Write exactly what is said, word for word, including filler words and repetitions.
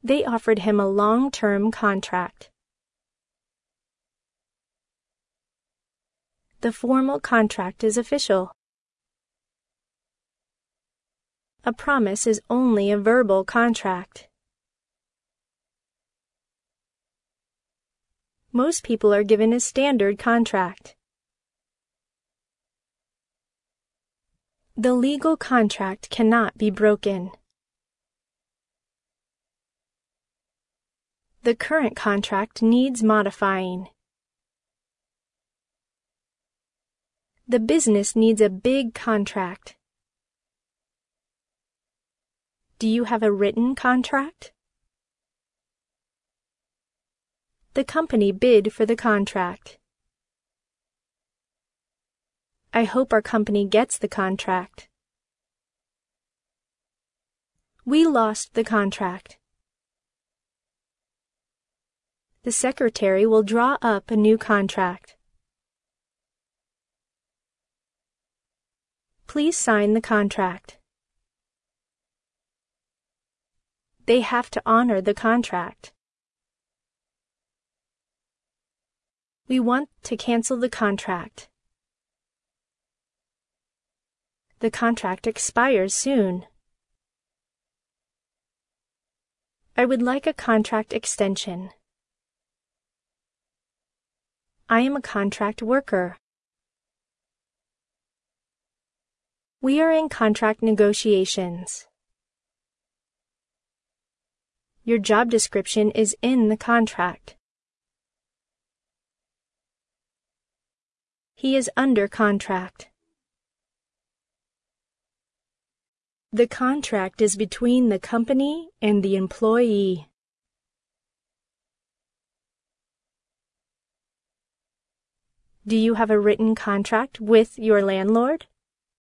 They offered him a long-term contract. The formal contract is official. A promise is only a verbal contract. Most people are given a standard contract. The legal contract cannot be broken. The current contract needs modifying. The business needs a big contract. Do you have a written contract? The company bid for the contract. I hope our company gets the contract. We lost the contract. The secretary will draw up a new contract. Please sign the contract. They have to honor the contract. We want to cancel the contract. The contract expires soon. I would like a contract extension. I am a contract worker. We are in contract negotiations. Your job description is in the contract. He is under contract. The contract is between the company and the employee. Do you have a written contract with your landlord?